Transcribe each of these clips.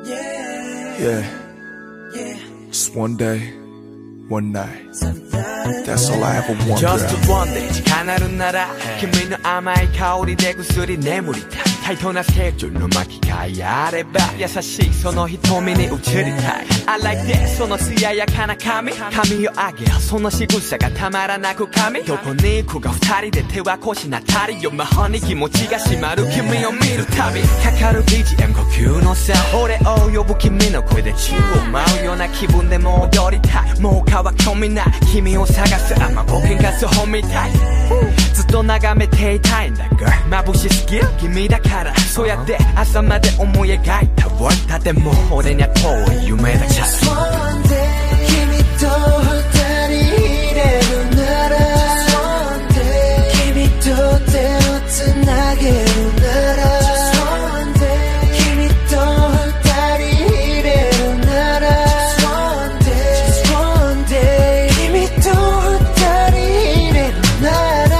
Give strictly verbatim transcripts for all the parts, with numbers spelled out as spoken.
Yeah, just one day, one night. That's all I ever want, girl. Just one day,時なるなら君の甘い香りでぐっすり眠りたい。タイトなスケジュールの巻き替えあれば優しいその瞳に映りたい。I like that その艶やかな髪髪を上げるその仕草がたまらなく髪どこに行くか二人で手は腰なたりよ魔法に気持ちが締まる君を見るたびかかる ビージーエム 呼吸のさ俺を呼ぶ君の声で宙を舞うような気分でもう踊りたいもう乾き込みない君を探すあんま僕がそうみたいずっと眺めていたいんだ girl 眩しすぎる君だからそうやって朝まで思い描いた Word だってもう俺には遠い夢だから Just one day 君と二人いれるなら Just one day 君と手をつなげるなら Just one day 君と二人いれるなら Just one day Just one day 君と二人いれるなら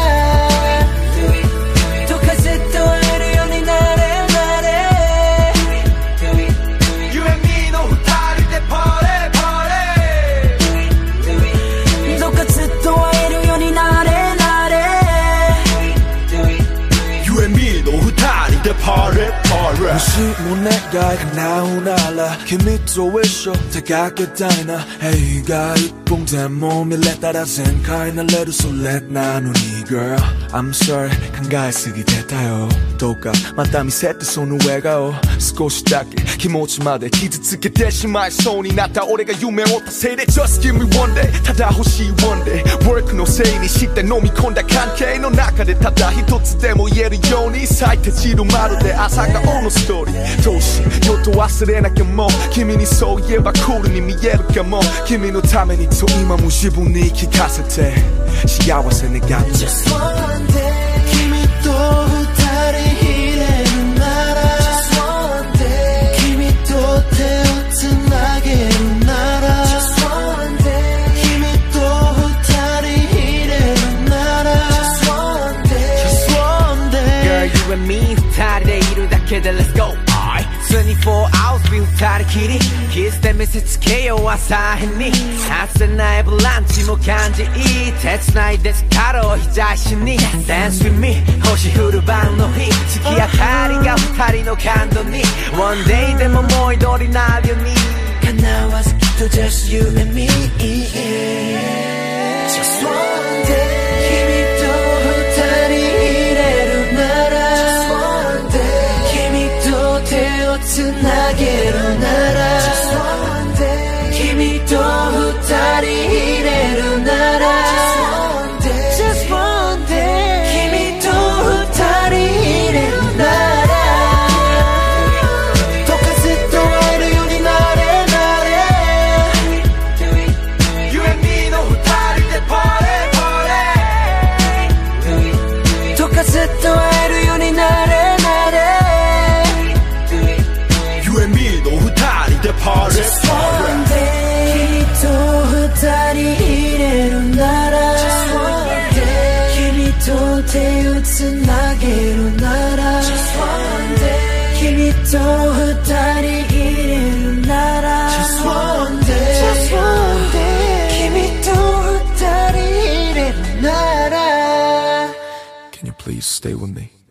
どかずっと会えるようになれなれ You and me の二人でパーレーパーレーどかずっと会えるようになれなれ You and me の二人でパーレーパーレー 혹시 뭐 내가 나훈 알아君と一緒手がけたいな映画一本でも見れたら全開なれるそれなのに Girl I'm sorry 考えすぎてたよどうかまた見せてその笑顔少しだけ気持ちまで傷つけてしまいそうになった俺が夢を達成で Just give me one day ただ欲しい one day Work のせいにして飲み込んだ関係の中でただ一つでも言えるように咲いて散るまるで朝顔のストーリーどうしようと忘れなきゃもう君にそう言えばクールに見えるかも君のためにと今も自分に聞かせて幸せ願って Just one day 君と二人いれるなら Just one day 君と手をつなげるなら Just one day 君と二人いれるなら Just one day Just one day Girl you and me 二人でいるだけで Let's goにじゅうよじかん二人きりキスで見せつけよう朝日に焦ないブランチも感じいい手繋いで力を日差しに Dance with me 星降る晩の日月明かりが二人の感動に One day でももう一人なるように叶わずきっと Just you and me Just one day 君と二人いれるなら Just one day 君と手をつなげるなら Just one day 君と二人いれるなら Just one day Just one day 君と二人いれるならどかずっと会えるようになれなれ You and me の二人でパーレーパーレーどかずっと会えるようになれなれ You and me の二人でパーレー Just one day 君と二人いれるなら Just one day 君と手をつなげるなら Just one day 君と二人いれるなら Just one day Just one day 君と二人いれるなら Can you please stay with me?